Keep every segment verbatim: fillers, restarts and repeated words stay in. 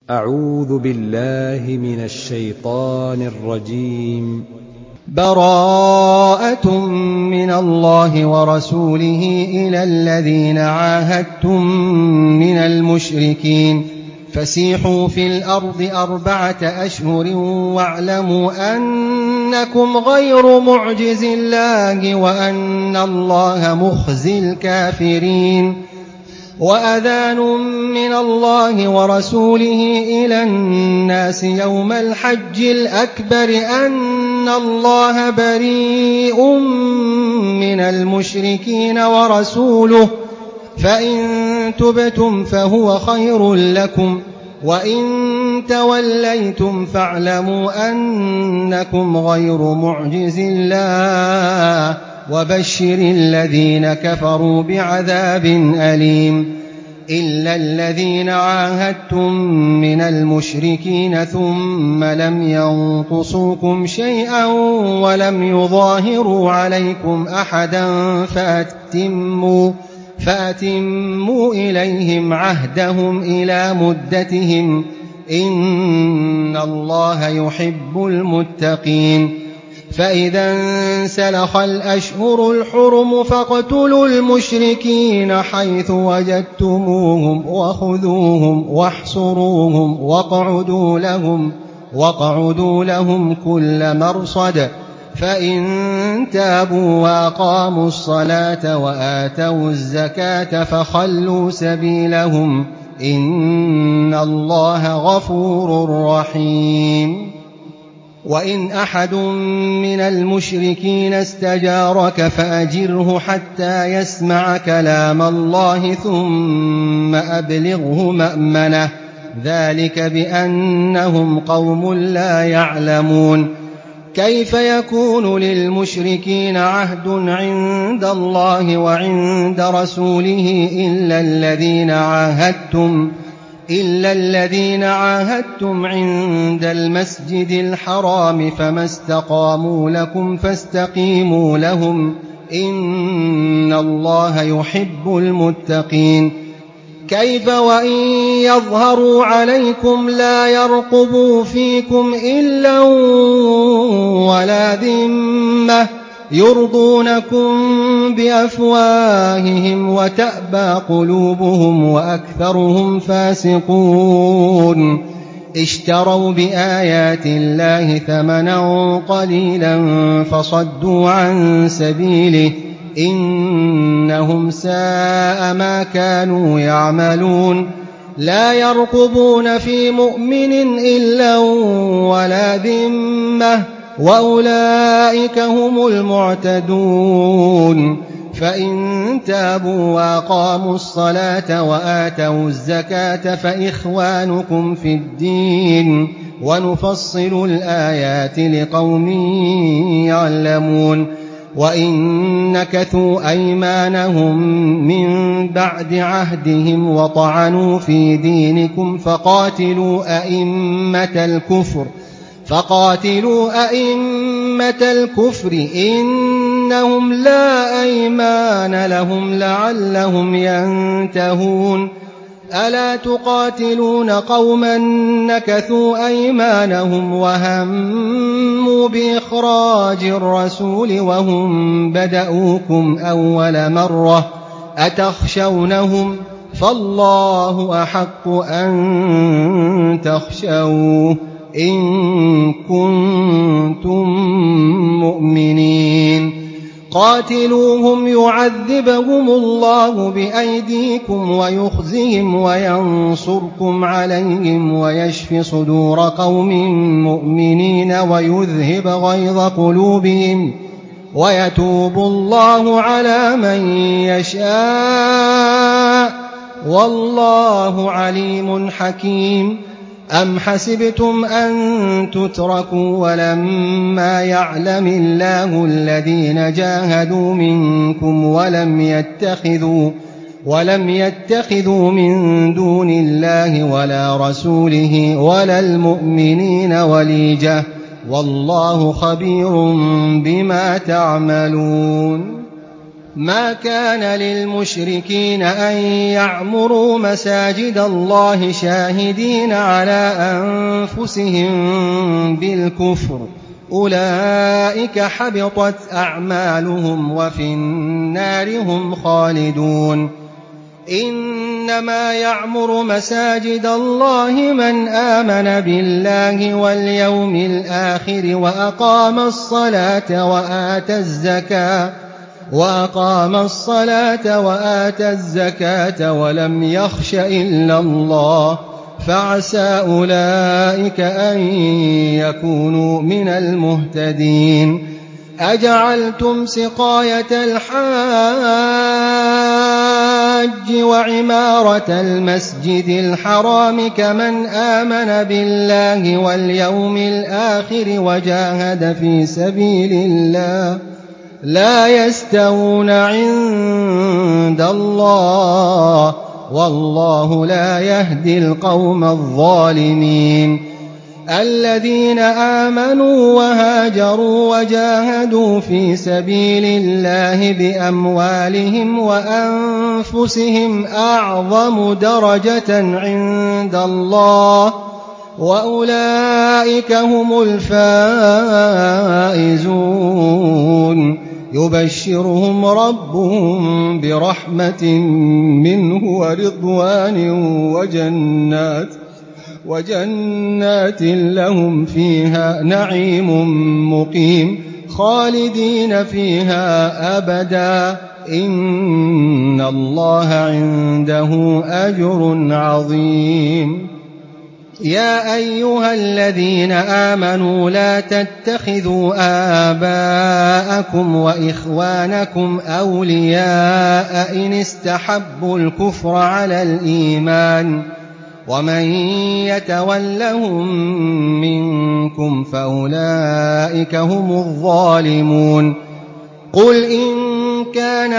أعوذ بالله من الشيطان الرجيم. براءة من الله ورسوله إلى الذين عاهدتم من المشركين فسيحوا في الأرض أربعة أشهر واعلموا أنكم غير معجز الله وأن الله مخزي الكافرين. وأذان من الله ورسوله إلى الناس يوم الحج الأكبر أن الله بريء من المشركين ورسوله فإن تبتم فهو خير لكم وإن توليتم فاعلموا أنكم غير معجز الله وبشر الذين كفروا بعذاب أليم. إلا الذين عاهدتم من المشركين ثم لم ينقصوكم شيئا ولم يظاهروا عليكم أحدا فأتموا, فأتموا إليهم عهدهم إلى مدتهم إن الله يحب المتقين. فإذا انسلخ الأشهر الحرم فاقتلوا المشركين حيث وجدتموهم وخذوهم واحصروهم واقعدوا لهم, واقعدوا لهم كل مرصد فإن تابوا وأقاموا الصلاة وآتوا الزكاة فخلوا سبيلهم إن الله غفور رحيم. وإن أحد من المشركين استجارك فأجره حتى يسمع كلام الله ثم أبلغه مأمنه ذلك بأنهم قوم لا يعلمون. كيف يكون للمشركين عهد عند الله وعند رسوله إلا الذين عاهدتم إلا الذين عاهدتم عند المسجد الحرام فما استقاموا لكم فاستقيموا لهم إن الله يحب المتقين. كيف وإن يظهروا عليكم لا يرقبوا فيكم إلا ولا ذمة يرضونكم بأفواههم وتأبى قلوبهم وأكثرهم فاسقون. اشتروا بآيات الله ثمنا قليلا فصدوا عن سبيله إنهم ساء ما كانوا يعملون. لا يرقبون في مؤمن إلا ولا ذمة وأولئك هم المعتدون. فإن تابوا وأقاموا الصلاة وآتوا الزكاة فإخوانكم في الدين ونفصل الآيات لقوم يعلمون. وإن نكثوا أيمانهم من بعد عهدهم وطعنوا في دينكم فقاتلوا أئمة الكفر فقاتلوا أئمة الكفر إنهم لا أيمان لهم لعلهم ينتهون. ألا تقاتلون قوما نكثوا أيمانهم وهموا بإخراج الرسول وهم بدأوكم أول مرة أتخشونهم فالله أحق أن تخشوه إن كنتم مؤمنين. قاتلوهم يعذبهم الله بأيديكم ويخزهم وينصركم عليهم ويشف صدور قوم مؤمنين ويذهب غيظ قلوبهم ويتوب الله على من يشاء والله عليم حكيم. أم حسبتم أن تتركوا ولما يعلم الله الذين جاهدوا منكم ولم يتخذوا, ولم يتخذوا من دون الله ولا رسوله ولا المؤمنين وليجة والله خبير بما تعملون. ما كان للمشركين أن يعمروا مساجد الله شاهدين على أنفسهم بالكفر أولئك حبطت أعمالهم وفي النار هم خالدون إنما يعمر مساجد الله من آمن بالله واليوم الآخر وأقام الصلاة وآتى الزكاة وأقام الصلاة وآتى الزكاة ولم يخش إلا الله فعسى أولئك أن يكونوا من المهتدين أجعلتم سقاية الحاج وعمارة المسجد الحرام كمن آمن بالله واليوم الآخر وجاهد في سبيل الله لا يستوون عند الله والله لا يهدي القوم الظالمين الذين آمنوا وهاجروا وجاهدوا في سبيل الله بأموالهم وأنفسهم أعظم درجة عند الله وأولئك هم الفائزون يبشرهم ربهم برحمة منه ورضوان وجنات وجنات لهم فيها نعيم مقيم خالدين فيها أبدا إن الله عنده أجر عظيم يا أيها الذين آمنوا لا تتخذوا آباءكم وإخوانكم أولياء إن استحبوا الكفر على الإيمان ومن يتولهم منكم فأولئك هم الظالمون قل إن كان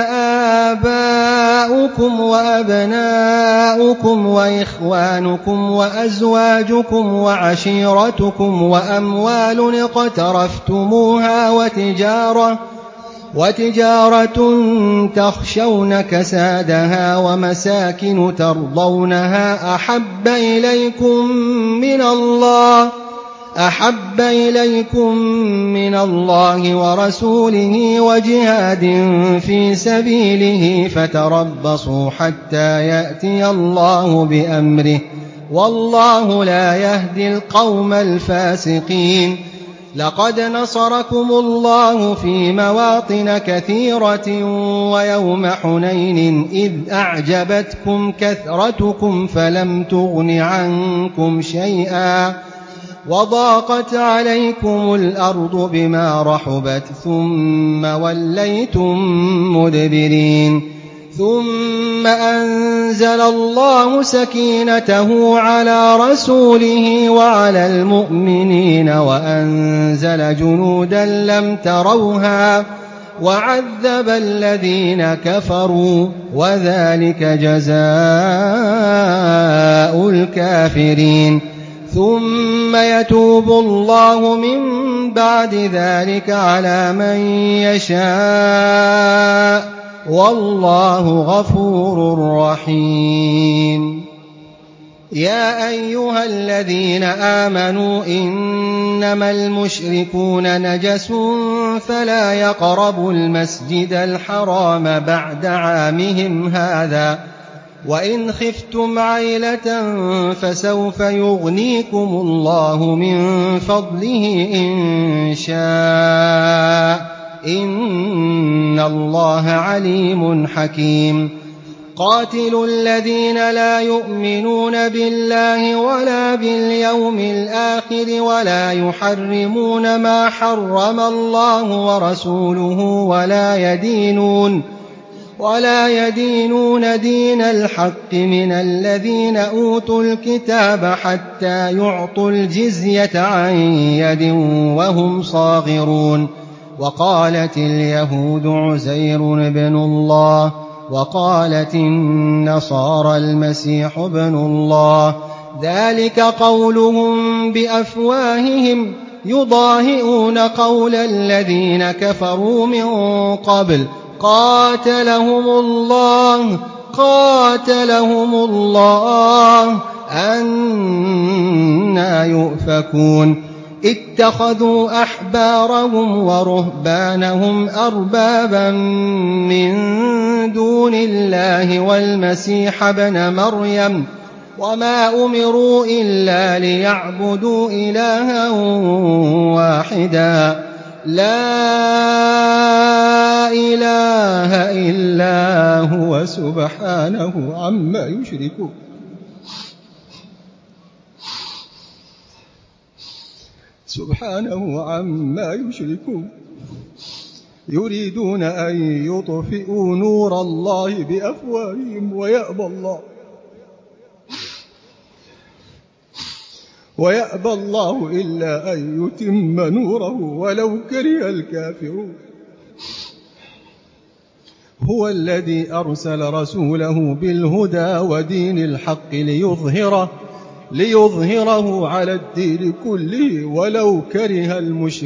آباؤكم وأبناؤكم وإخوانكم وأزواجكم وعشيرتكم وأموال اقترفتموها وتجارة وتجارة تخشون كسادها ومساكن ترضونها أحب إليكم من الله أحب إليكم من الله ورسوله وجهاد في سبيله فتربصوا حتى يأتي الله بأمره والله لا يهدي القوم الفاسقين لقد نصركم الله في مواطن كثيرة ويوم حنين إذ أعجبتكم كثرتكم فلم تغن عنكم شيئا وضاقت عليكم الأرض بما رحبت ثم وليتم مدبرين ثم أنزل الله سكينته على رسوله وعلى المؤمنين وأنزل جنودا لم تروها وعذب الذين كفروا وذلك جزاء الكافرين ثم يتوب الله من بعد ذلك على من يشاء والله غفور رحيم يا أيها الذين آمنوا إنما المشركون نجس فلا يقربوا المسجد الحرام بعد عامهم هذا وإن خفتم عيلة فسوف يغنيكم الله من فضله إن شاء إن الله عليم حكيم قاتلوا الذين لا يؤمنون بالله ولا باليوم الآخر ولا يحرمون ما حرم الله ورسوله ولا يدينون ولا يدينون دين الحق من الذين أوتوا الكتاب حتى يعطوا الجزية عن يد وهم صاغرون وقالت اليهود عزير بن الله وقالت النصارى المسيح ابن الله ذلك قولهم بأفواههم يضاهئون قول الذين كفروا من قبل قاتلهم الله قاتلهم الله أنى يؤفكون اتخذوا أحبارهم ورهبانهم أربابا من دون الله والمسيح ابن مريم وما أمروا إلا ليعبدوا إلها واحدا لا إله إلا هو سبحانه عما يشركون سبحانه عما يشركون يريدون أن يطفئوا نور الله بأفواههم ويأبى الله ويأبى الله إلا أن يتم نوره ولو كره الكافرون هو الذي أرسل رسوله بالهدى ودين الحق ليظهره ليظهره على الدين كله ولو كره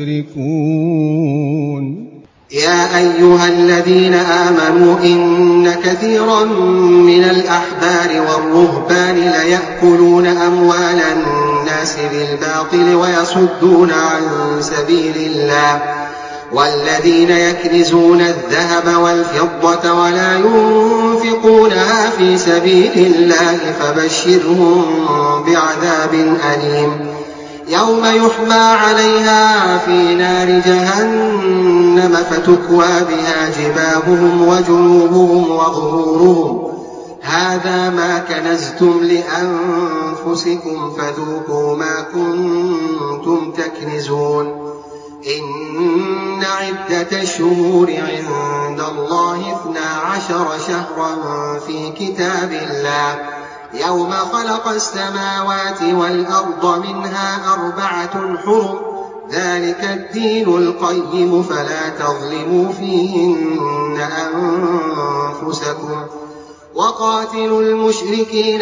المشركون يا أيها الذين آمنوا إن كثيرا من الأحبار والرهبان ليأكلون أموال الناس بالباطل ويصدون عن سبيل الله والذين يكنزون الذهب والفضة ولا ينفقونها في سبيل الله فبشرهم بعذاب أليم يوم يحمى عليها في نار جهنم فتكوى بها جباههم وجنوبهم وظهورهم هذا ما كنزتم لأنفسكم فذوقوا ما كنتم تكنزون إن عدة الشهور عند الله اثنا عشر شهرا في كتاب الله يوم خلق السماوات والأرض منها أربعة حرم ذلك الدين القيم فلا تظلموا فيهن أنفسكم وقاتلوا المشركين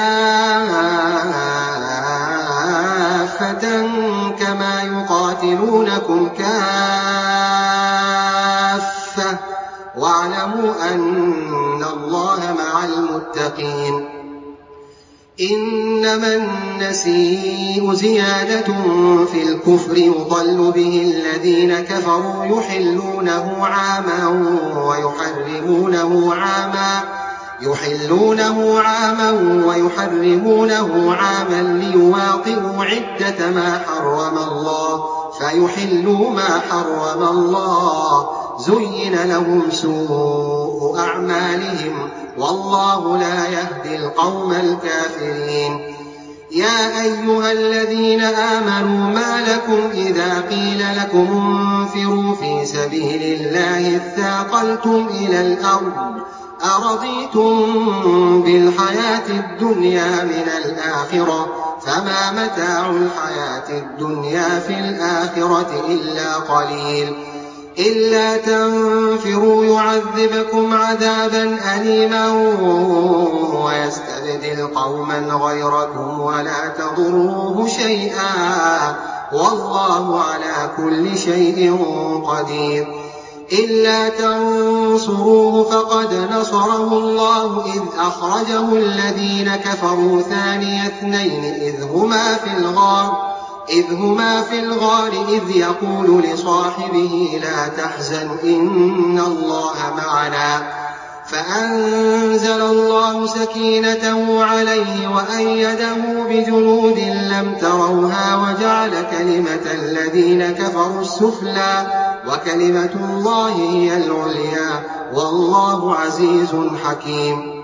كافة كما يقاتلونكم كافة واعلموا أن الله مع المتقين إنما النسيء زيادة في الكفر يضل به الذين كفروا يحلونه عاما ويحرمونه عاما يحلونه عاما ويحرمونه عاما ليواطئوا عدة ما حرم الله فيحلوا ما حرم الله زين لهم سوء أعمالهم والله لا يهدي القوم الكافرين يا أيها الذين آمنوا ما لكم إذا قيل لكم انفروا في سبيل الله اثاقلتم إلى الأرض أرضيتم بالحياة الدنيا من الآخرة فما متاع الحياة الدنيا في الآخرة إلا قليل إلا تنفروا يعذبكم عذابا أليما ويستبدل قوما غيركم ولا تضروه شيئا والله على كل شيء قدير إلا تنصروه فقد نصره الله إذ أخرجه الذين كفروا ثاني اثنين إذ هما في الغار إذ هما في الغار إذ يقول لصاحبه لا تحزن إن الله معنا فأنزل الله سكينته عليه وأيده بجنود لم تروها وجعل كلمة الذين كفروا السفلى وكلمة الله هي العليا والله عزيز حكيم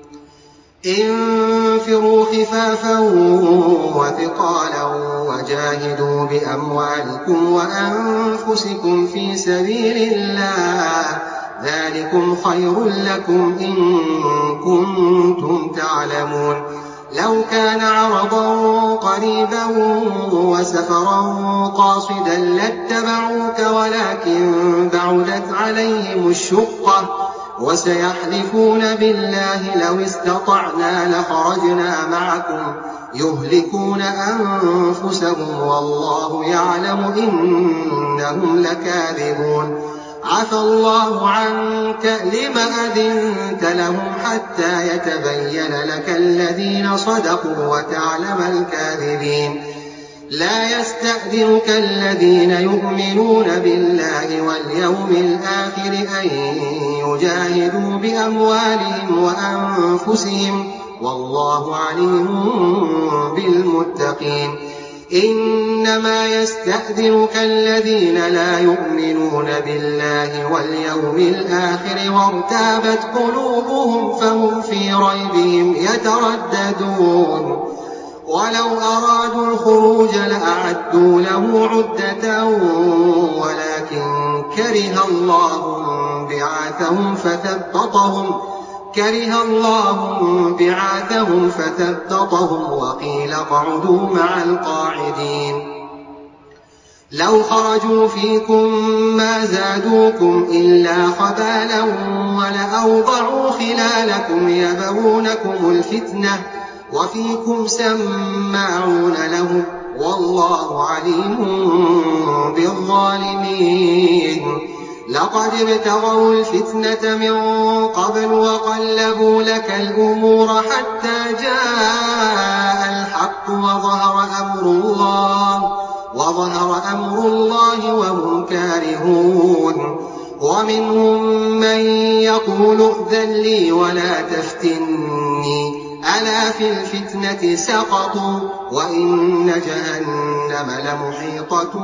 انفروا خفافا وثقالا وجاهدوا بأموالكم وأنفسكم في سبيل الله ذلكم خير لكم إن كنتم تعلمون لو كان عرضا قريبا وسفرا قاصدا لاتبعوك ولكن بعدت عليهم الشقة وسيحلفون بالله لو استطعنا لخرجنا معكم يهلكون أنفسهم والله يعلم إنهم لكاذبون عفى الله عنك لم أذنت لهم حتى يتبين لك الذين صدقوا وتعلم الكاذبين لا يستأذنك الذين يؤمنون بالله واليوم الآخر أن يجاهدوا بأموالهم وأنفسهم والله عليم بالمتقين إنما يستأذنك الذين لا يؤمنون بالله واليوم الآخر وارتابت قلوبهم فهم في ريبهم يترددون ولو أرادوا الخروج لأعدوا له عدة ولكن كره الله بعاثهم فثبطهم كره الله بعاثهم فثبطهم وقيل اقعدوا مع القاعدين لو خرجوا فيكم ما زادوكم إلا خبالا ولأوضعوا خلالكم يبغونكم الفتنة وفيكم سماعون لهم والله عليم بالظالمين لقد ابتغوا الفتنة من قبل وقلبوا لك الأمور حتى جاء الحق وظهر أمر الله وظهر أمر الله وهم كارهون ومنهم من يقول ائذن لي ولا تفتني ألا في الفتنة سقطوا وإن جهنم لمحيطة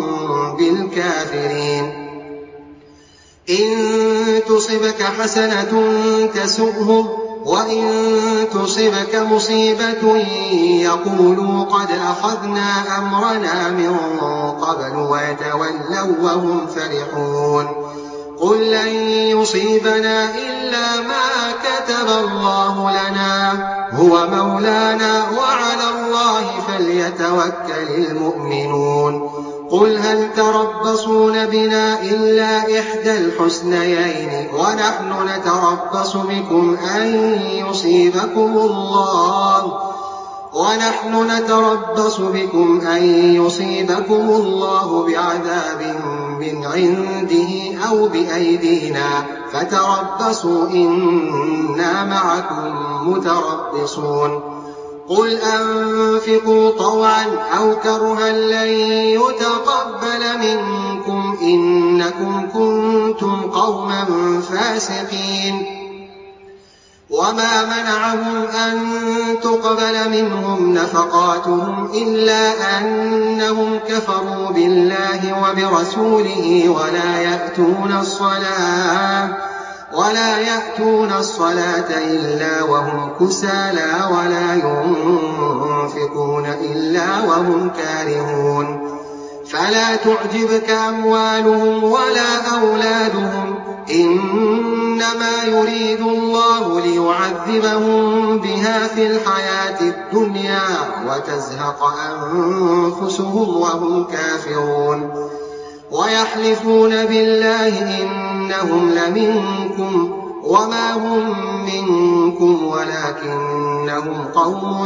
بالكافرين إن تصبك حسنة تسؤهم وإن تصبك مصيبة يقولوا قد أخذنا أمرنا من قبل ويتولوا وهم فرحون قل لن يصيبنا إلا ما كتب الله لنا هو مولانا وعلى الله فليتوكل المؤمنون قل هل تربصون بنا إلا إحدى الحسنيين ونحن نتربص بكم أن يصيبكم الله ونحن نتربص بكم أن يصيبكم الله بعذاب من عنده أو بأيدينا فتربصوا إنا معكم متربصون قل أنفقوا طوعا أو كرها لن يتقبل منكم إنكم كنتم قوما فاسقين وما منعهم أن تقبل منهم نفقاتهم إلا أنهم كفروا بالله وبرسوله ولا يأتون الصلاة ولا يأتون الصلاة إلا وهم كسالى ولا ينفقون إلا وهم كارهون فلا تعجبك أموالهم ولا أولادهم إنما يريد الله ليعذبهم بها في الحياة الدنيا وتزهق أنفسهم وهم كافرون ويحلفون بالله إنهم لمنكم وما هم منكم ولكنهم قوم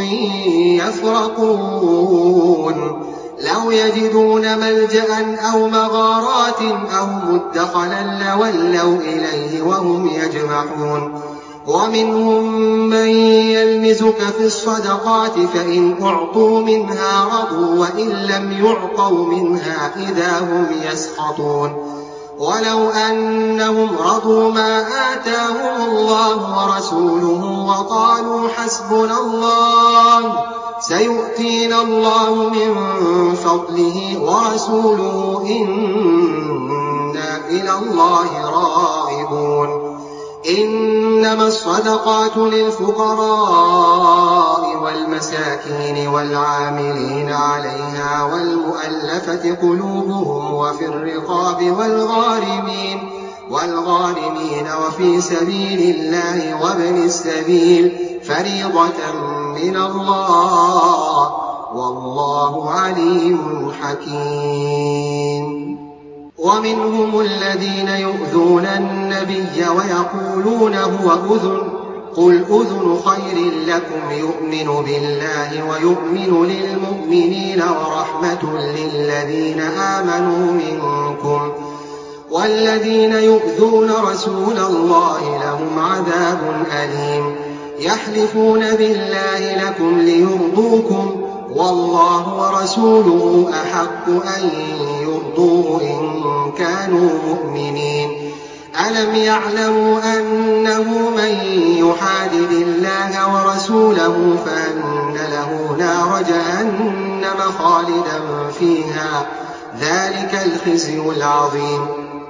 يفرقون لو يجدون ملجأ أو مغارات أو مدخلا لولوا إليه وهم يجمحون ومنهم من يلمزك في الصدقات فإن أعطوا منها رضوا وإن لم يعطوا منها إذا هم يسخطون ولو أنهم رضوا ما آتاهم الله ورسوله وقالوا حسبنا الله سيؤتينا الله من فضله ورسوله إنا إلى الله راغبون إنما الصدقات للفقراء والمساكين والعاملين عليها والمؤلفة قلوبهم وفي الرقاب والغارمين والغارمين وفي سبيل الله وابن السبيل فريضة من الله والله عليم حكيم ومنهم الذين يؤذون النبي ويقولون هو أذن قل أذن خير لكم يؤمن بالله ويؤمن للمؤمنين ورحمة للذين آمنوا منكم والذين يؤذون رسول الله لهم عذاب أليم يحلفون بالله لكم ليرضوكم والله ورسوله أحق أن يرضوه إن كانوا مؤمنين ألم يعلموا أنه من يحادد الله ورسوله فأن له نار جهنم خالدا فيها ذلك الخزي العظيم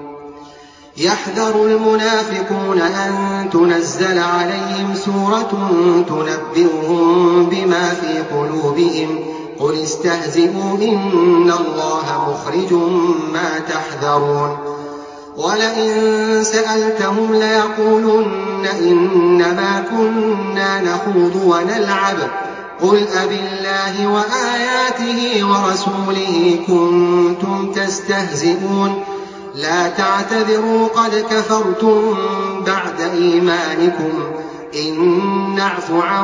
يحذر المنافقون أن تنزل عليهم سورة تنبئهم بما في قلوبهم قل استهزئوا إن الله مخرج ما تحذرون ولئن سألتهم ليقولن إنما كنا نخوض ونلعب قل أبالله وآياته ورسوله كنتم تستهزئون لا تعتذروا قد كفرتم بعد إيمانكم إن نعف عن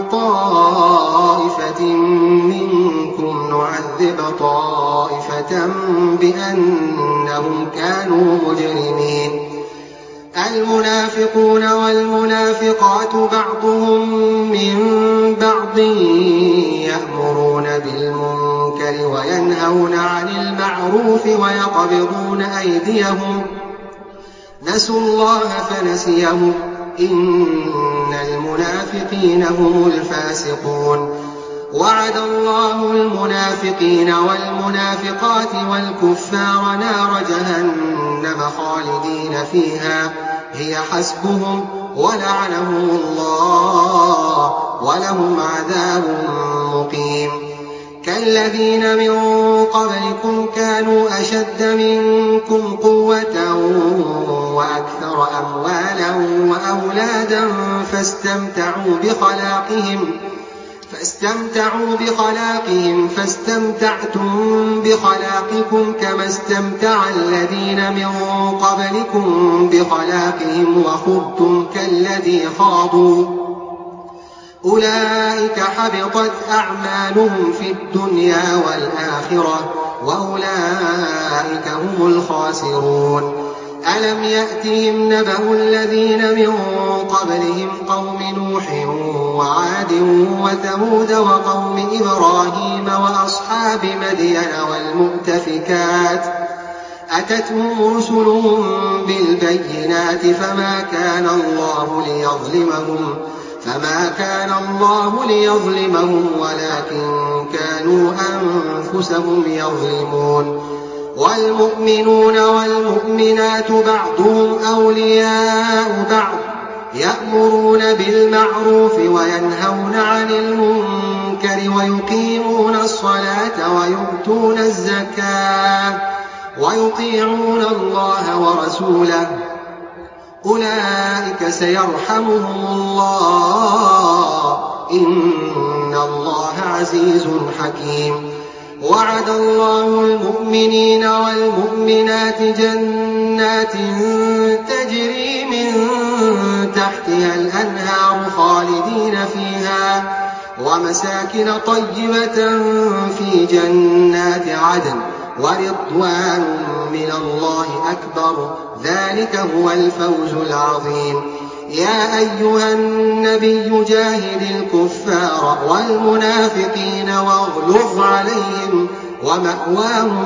طائفة منكم نعذب طائفة بأنهم كانوا مجرمين المنافقون والمنافقات بعضهم من بعض يأمرون بالمنكر وينهون عن المعروف ويقبضون أيديهم نسوا الله فنسيهم إن المنافقين هم الفاسقون وعد الله المنافقين والمنافقات والكفار نار جهنم خالدين فيها هي حسبهم ولعنهم الله ولهم عذاب مقيم كالذين من قبلكم كانوا أشد منكم قوة وأكثر أموالا وأولادا فاستمتعوا بخلاقهم فاستمتعوا بخلاقهم فاستمتعتم بخلاقكم كما استمتع الذين من قبلكم بخلاقهم وخضتم كالذي خاضوا أولئك حبطت أعمالهم في الدنيا والآخرة وأولئك هم الخاسرون ألم يأتهم نبأ الذين من قبلهم قوم نوح وعاد وثمود وقوم إبراهيم وأصحاب مدين والمؤتفكات أتتهم رسلهم بالبينات فما كان الله ليظلمهم فما كان الله ليظلمهم ولكن كانوا أنفسهم يظلمون والمؤمنون والمؤمنات بعضهم أولياء بعض يأمرون بالمعروف وينهون عن المنكر ويقيمون الصلاة ويؤتون الزكاة ويطيعون الله ورسوله أولئك سيرحمهم الله إن الله عزيز حكيم وعد الله المؤمنين والمؤمنات جنات تجري من تحتها الأنهار خالدين فيها ومساكن طيبة في جنات عدن ورضوان من الله أكبر ذلك هو الفوز العظيم يا أيها النبي جاهد الكفار والمنافقين واغلظ عليهم ومأواهم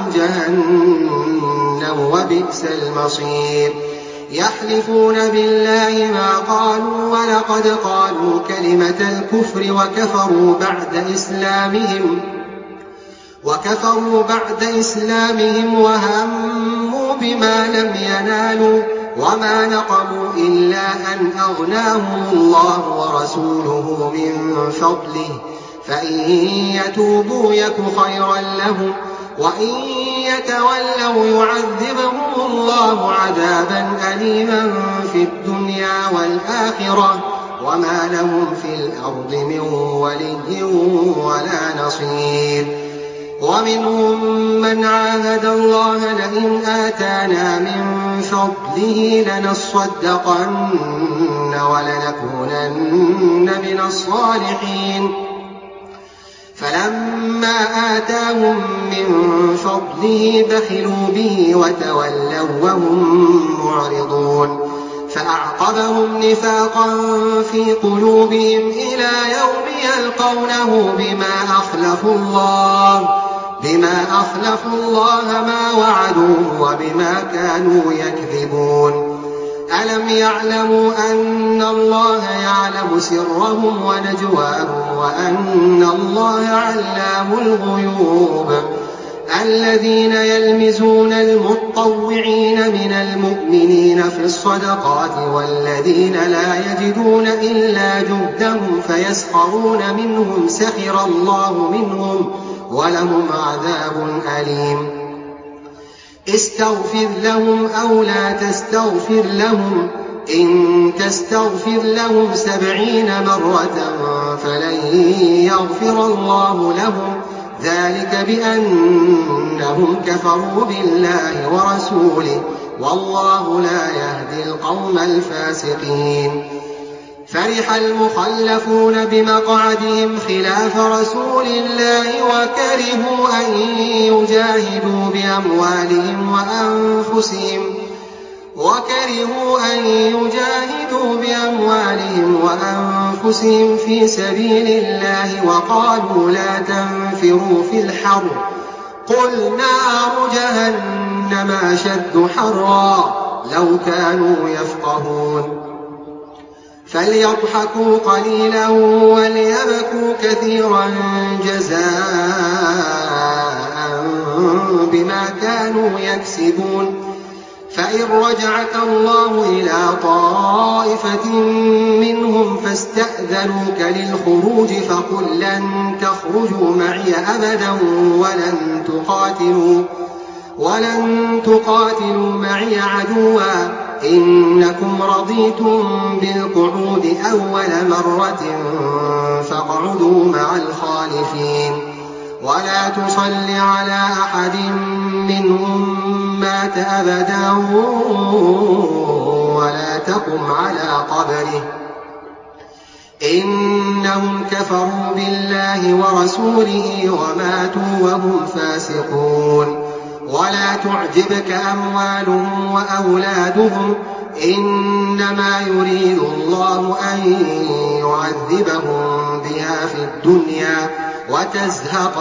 جهنم وبئس المصير يحلفون بالله ما قالوا ولقد قالوا كلمة الكفر وكفروا بعد إسلامهم وكفروا بعد إسلامهم وهموا بما لم ينالوا وما نقموا إلا أن أغناهم الله ورسوله من فضله فإن يتوبوا يك خيرا لهم وإن يتولوا يعذبهم الله عذابا أليما في الدنيا والآخرة وما لهم في الأرض من ولي ولا نصير ومنهم من عاهد الله لئن آتانا من فضله لنصدقن ولنكونن من الصالحين فلما آتاهم من فضله بخلوا به وتولوا وهم معرضون فأعقبهم نفاقا في قلوبهم إلى يوم يلقونه بما أخلفوا الله بما أخلفوا الله ما وعدوه وبما كانوا يكذبون ألم يعلموا أن الله يعلم سرهم ونجواهم وأن الله علام الغيوب الذين يلمزون المطوعين من المؤمنين في الصدقات والذين لا يجدون إلا جهدهم فيسخرون منهم سخر الله منهم ولهم عذاب أليم استغفر لهم أو لا تستغفر لهم إن تستغفر لهم سبعين مرة فلن يغفر الله لهم ذلك بأنهم كفروا بالله ورسوله والله لا يهدي القوم الفاسقين فرح المخلفون بمقعدهم خلاف رسول الله وكرهوا أن يجاهدوا بأموالهم وأنفسهم وكرهوا أن يجاهدوا بأموالهم وأنفسهم في سبيل الله وقالوا لا تنفروا في الحر قل نار جهنم أشد حرا لو كانوا يفقهون فليضحكوا قليلا وليبكوا كثيرا جزاء بما كانوا يكسبون فإن رجعك الله إلى طائفة منهم فاستأذنوك للخروج فقل لن تخرجوا معي أبدا ولن تقاتلوا ولن تقاتلوا معي عدوا إنكم رضيتم بالقعود أول مرة فاقعدوا مع الخالفين ولا تصل على أحد منهم مات أبدا ولا تقم على قبره إنهم كفروا بالله ورسوله وماتوا وهم فاسقون ولا تعجبك أموالهم وأولادهم إنما يريد الله أن يعذبهم بها في الدنيا وتزهق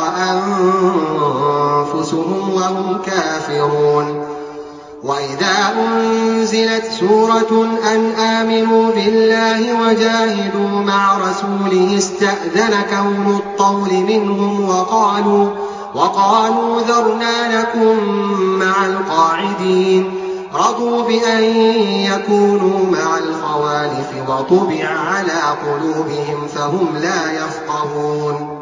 أنفسهم وهم كافرون وإذا أنزلت سورة أن آمنوا بالله وجاهدوا مع رسوله استأذنك أولو الطول منهم وقالوا وقالوا ذرنا نكن مع القاعدين رضوا بأن يكونوا مع الخوالف وطبع على قلوبهم فهم لا يفقهون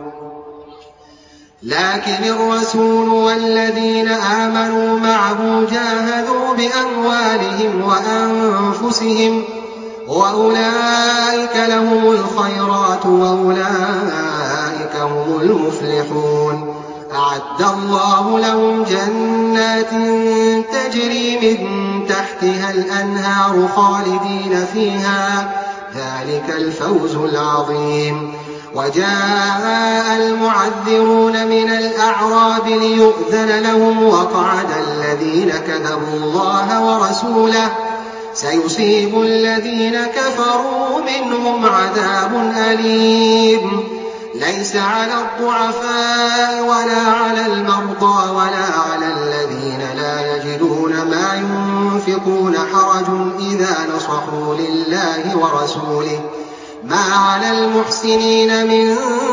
لكن الرسول والذين آمنوا معه جاهدوا بأموالهم وأنفسهم وأولئك لهم الخيرات وأولئك هم المفلحون أعد الله لهم جنات تجري من تحتها الأنهار خالدين فيها ذلك الفوز العظيم وجاء المعذرون من الأعراب ليؤذن لهم وقعد الذين كذبوا الله ورسوله سيصيب الذين كفروا منهم عذاب أليم ليس على الضعفاء ولا على المرضى ولا على الذين لا يجدون ما ينفقون حرج إذا نصحوا لله ورسوله ما على المحسنين من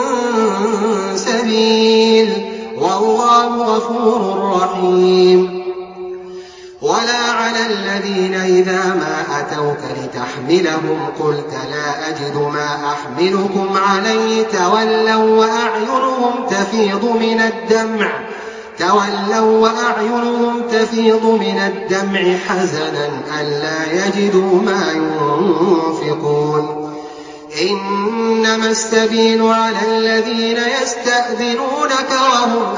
سبيل والله غفور رحيم ولا على الذين إذا ما أتوك لتحملهم قلت لا أجد ما أحملكم عليه تولوا وأعينهم تفيض من الدمع تولوا وأعينهم تفيض من الدمع حزنا ألا يجدوا ما ينفقون إنما السبيل على الذين يستأذنونك وهم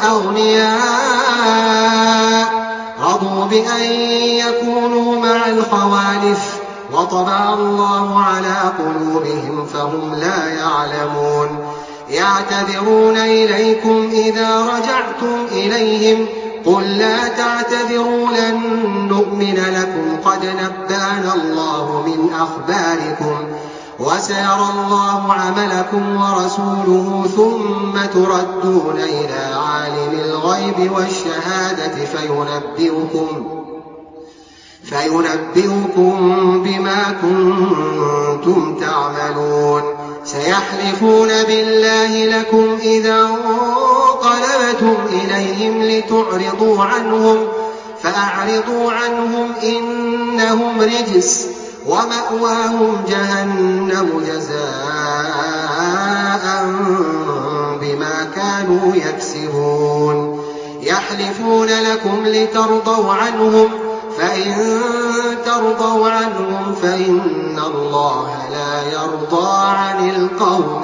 أغنياء رضوا بأن يكونوا مع الخوالف وطبع الله على قلوبهم فهم لا يعلمون يعتذرون إليكم إذا رجعتم إليهم قل لا تعتذروا لن نؤمن لكم قد نبأنا الله من أخباركم وسيرى الله عملكم ورسوله ثم تردون إلى عالم الغيب والشهادة فينبئكم, فينبئكم بما كنتم تعملون سيحلفون بالله لكم إذا انقلبتم إليهم لتعرضوا عنهم فأعرضوا عنهم إنهم رجس ومأواهم جهنم جزاء بما كانوا يكسبون يحلفون لكم لترضوا عنهم فإن ترضوا عنهم فإن الله لا يرضى عن القوم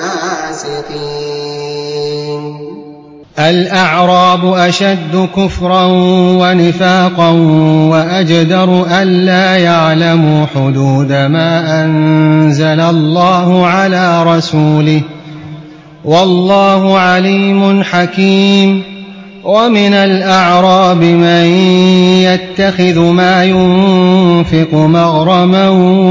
الفاسقين. الأعراب أشد كفرا ونفاقا وأجدر ألا يعلموا حدود ما أنزل الله على رسوله والله عليم حكيم. ومن الأعراب من يتخذ ما ينفق مغرما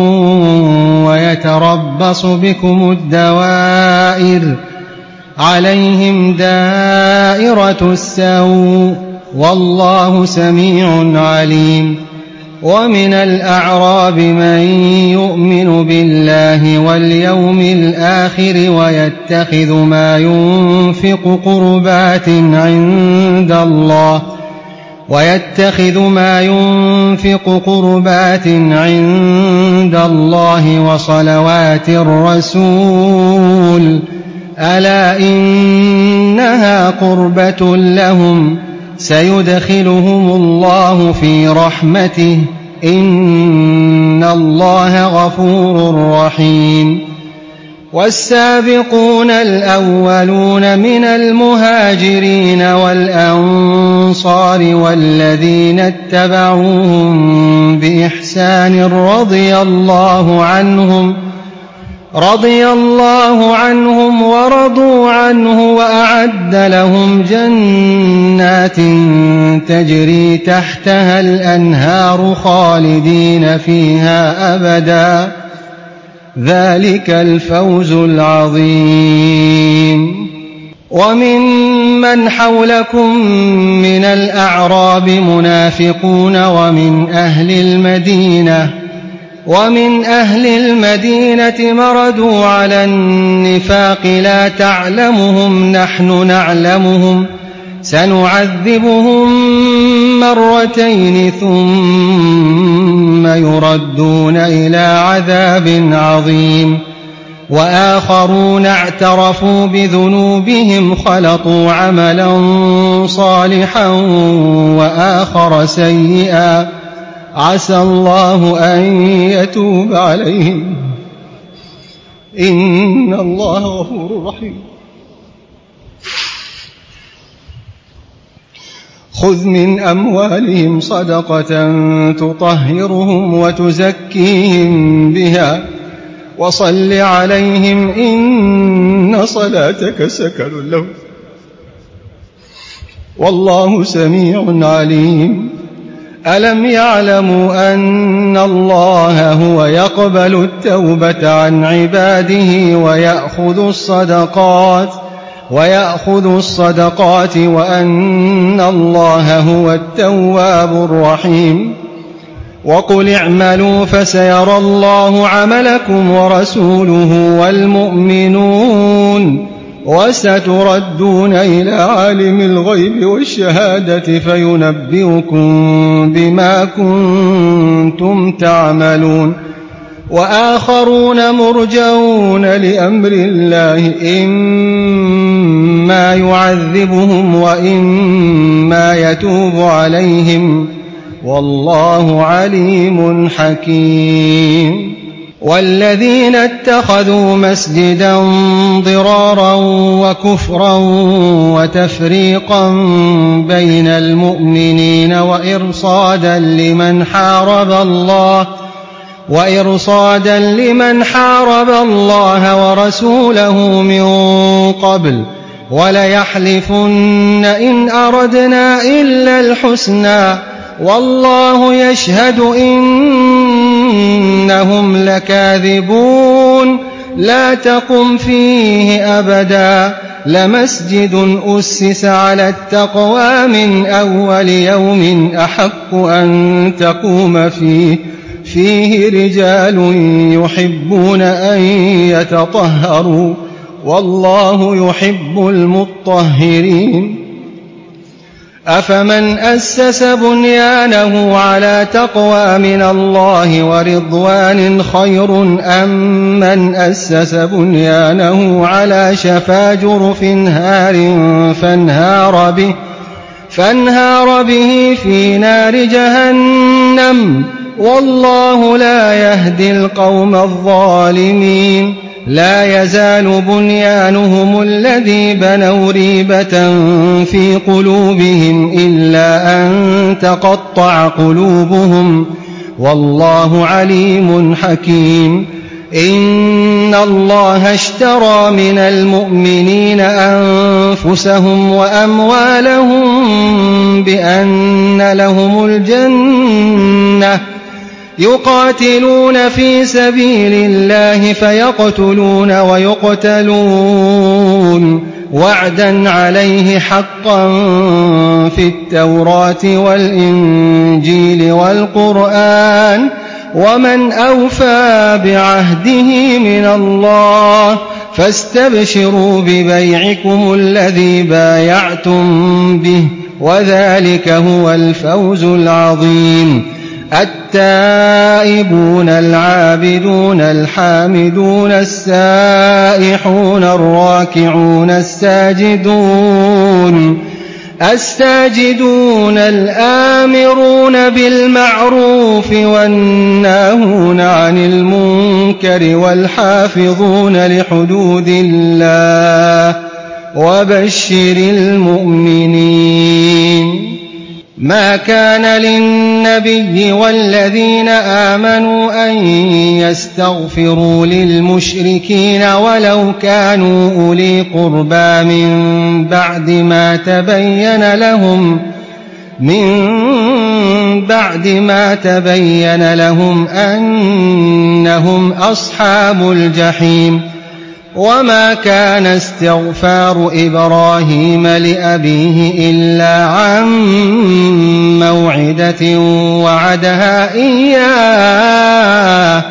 ويتربص بكم الدوائر عليهم دائرة السوء والله سميع عليم. ومن الأعراب من يؤمن بالله واليوم الآخر ويتخذ ما ينفق قربات عند الله ويتخذ ما ينفق قربات عند الله وصلوات الرسول ألا إنها قربة لهم سيدخلهم الله في رحمته إن الله غفور رحيم. والسابقون الأولون من المهاجرين والأنصار والذين اتبعوهم بإحسان رضي الله عنهم رضي الله عنهم ورضوا عنه وأعد لهم جنات تجري تحتها الأنهار خالدين فيها أبدا ذلك الفوز العظيم. وممن حولكم من الأعراب منافقون ومن أهل المدينة ومن أهل المدينة مردوا على النفاق لا تعلمهم نحن نعلمهم سنعذبهم مرتين ثم يردون إلى عذاب عظيم. وآخرون اعترفوا بذنوبهم خلطوا عملا صالحا وآخر سيئا عسى الله أن يتوب عليهم إن الله غفور رحيم. خذ من أموالهم صدقة تطهرهم وتزكيهم بها وصل عليهم إن صلاتك سكن لهم والله سميع عليم. ألم يعلموا أن الله هو يقبل التوبة عن عباده ويأخذ الصدقات ويأخذ الصدقات وأن الله هو التواب الرحيم. وقل اعملوا فسيرى الله عملكم ورسوله والمؤمنون وستردون إلى عالم الغيب والشهادة فينبئكم بما كنتم تعملون. وآخرون مرجون لأمر الله إما يعذبهم وإما يتوب عليهم والله عليم حكيم. والذين اتخذوا مسجدا ضرارا وكفرا وتفريقا بين المؤمنين وإرصادا لمن حارب الله وإرصادا لمن حارب الله ورسوله من قبل وليحلفن إن أردنا إلا الحسنى والله يشهد إنهم لكاذبون لا تقم فيه أبدا لمسجد أسس على التقوى من أول يوم أحق أن تقوم فيه فيه رجال يحبون أن يتطهروا والله يحب المطهرين أفمن أسس بنيانه على تقوى من الله ورضوان خير أم من أسس بنيانه على شفا جرف هار فانهار به, فانهار به في نار جهنم والله لا يهدي القوم الظالمين لا يزال بنيانهم الذي بنوا ريبة في قلوبهم إلا أن تقطع قلوبهم والله عليم حكيم إن الله اشترى من المؤمنين أنفسهم وأموالهم بأن لهم الجنة يقاتلون في سبيل الله فيقتلون ويقتلون وعدا عليه حقا في التوراة والإنجيل والقرآن ومن أوفى بعهده من الله فاستبشروا ببيعكم الذي بايعتم به وذلك هو الفوز العظيم التائبون العابدون الحامدون السائحون الراكعون الساجدون الساجدون الآمرون بالمعروف والناهون عن المنكر والحافظون لحدود الله وبشر المؤمنين ما كان للنبي والذين آمنوا أن يستغفروا للمشركين ولو كانوا أولي قربى من بعد ما تبين لهم من بعد ما تبين لهم أنهم أصحاب الجحيم وما كان استغفار إبراهيم لأبيه إلا عن موعدة وعدها إياه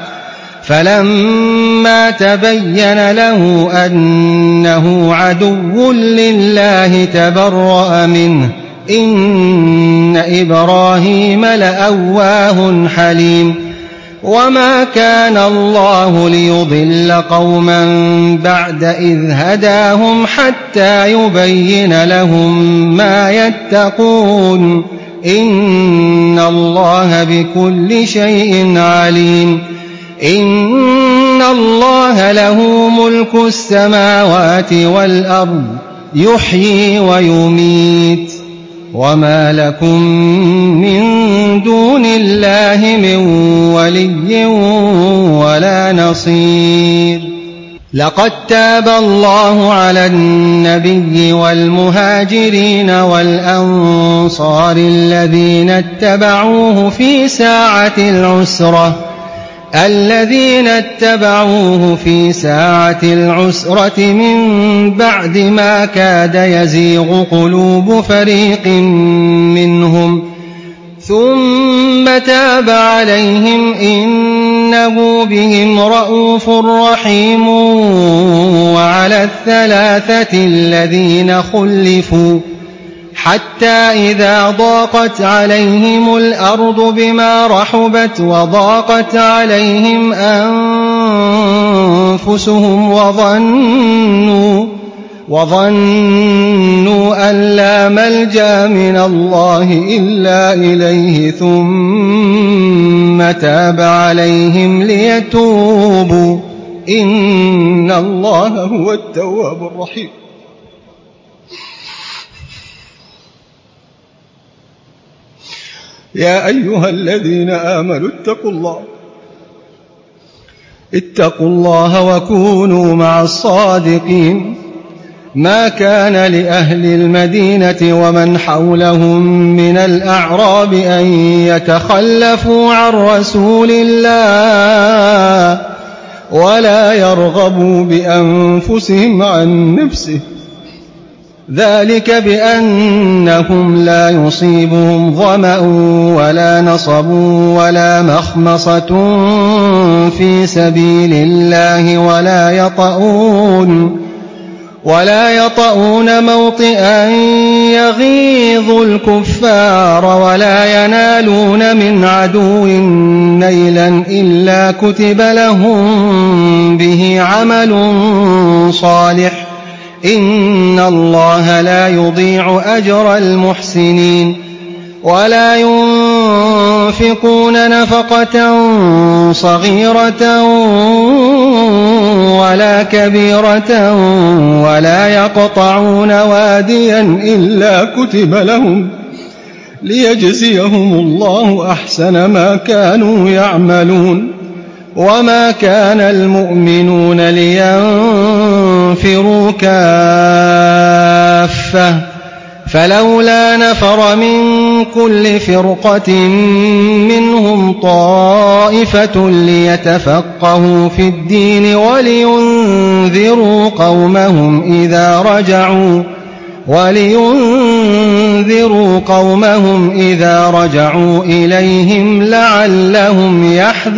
فلما تبين له أنه عدو لله تبرأ منه إن إبراهيم لأواه حليم وما كان الله ليضل قوما بعد إذ هداهم حتى يبين لهم ما يتقون إن الله بكل شيء عليم إن الله له ملك السماوات والأرض يحيي ويميت وما لكم من دون الله من ولي ولا نصير لقد تاب الله على النبي والمهاجرين والأنصار الذين اتبعوه في ساعة العسرة الذين اتبعوه في ساعة العسرة من بعد ما كاد يزيغ قلوب فريق منهم ثم تاب عليهم إنه بهم رءوف رحيم وعلى الثلاثة الذين خلفوا حتى إذا ضاقت عليهم الأرض بما رحبت وضاقت عليهم أنفسهم وظنوا وظنوا أن لا ملجأ من الله إلا إليه ثم تاب عليهم ليتوبوا إن الله هو التواب الرحيم يا أيها الذين آمنوا اتقوا الله اتقوا الله وكونوا مع الصادقين. ما كان لأهل المدينة ومن حولهم من الأعراب أن يتخلفوا عن رسول الله ولا يرغبوا بأنفسهم عن نفسه، ذلك بأنهم لا يصيبهم ظمأ ولا نصب ولا مخمصة في سبيل الله ولا يطؤون ولا يطؤون موطئا يغيظ الكفار ولا ينالون من عدو نيلا إلا كتب لهم به عمل صالح، إن الله لا يضيع أجر المحسنين. ولا ينفقون نفقة صغيرة ولا كبيرة ولا يقطعون واديا إلا كتب لهم ليجزيهم الله أحسن ما كانوا يعملون. وما كان المؤمنون لينفروا كافة فلولا نفر من كل فرقة منهم طائفة ليتفقهوا في الدين ولينذروا قومهم إذا رجعوا ولينذروا قومهم إذا رجعوا إليهم لعلهم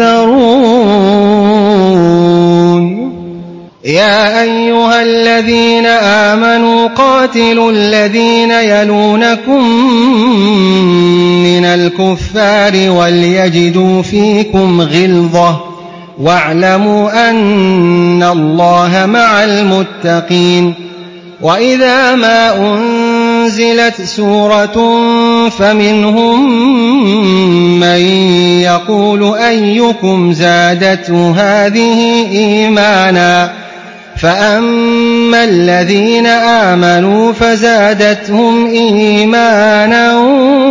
يحذرون. يا أيها الذين آمنوا قاتلوا الذين يلونكم من الكفار وليجدوا فيكم غلظة واعلموا أن الله مع المتقين. وإذا ما أنزلت سورة فمنهم من يقول أيكم زادته هذه إيمانا فأما الذين آمنوا فزادتهم إيمانا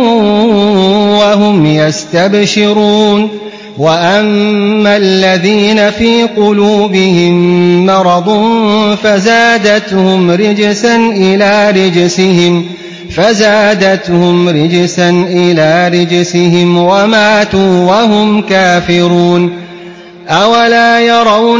وهم يستبشرون. وأما الذين في قلوبهم مرض فزادتهم رجسا إلى رجسهم فزادتهم رجسا إلى رجسهم وماتوا وهم كافرون. أولا يرون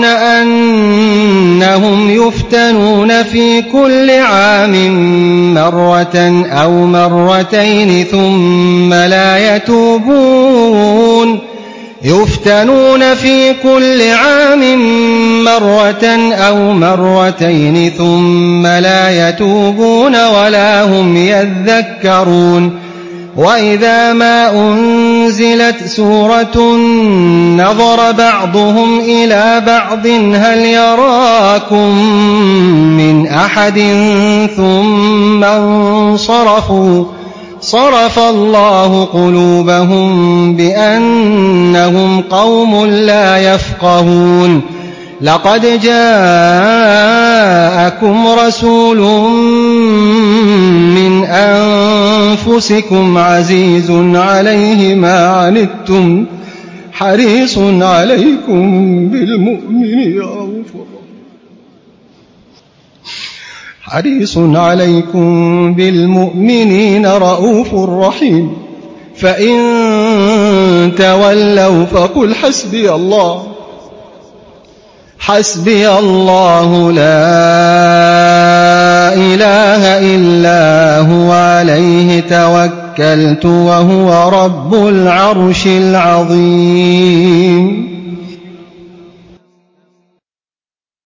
أنهم يفتنون في كل عام مرة أو مرتين ثم لا يتوبون يفتنون في كل عام مرة أو مرتين ثم لا يتوبون ولا هم يذكرون. وإذا ما أنزلت سورة نظر بعضهم إلى بعض هل يراكم من أحد ثم انصرفوا صرف الله قلوبهم بأنهم قوم لا يفقهون. لقد جاءكم رسول من أنفسكم عزيز عليه ما عنتم حريص عليكم بالمؤمنين رؤوف حريص عليكم بالمؤمنين رؤوف رحيم. فإن تولوا فقل حسبي الله حسبي الله لا إله إلا هو عليه توكلت وهو رب العرش العظيم.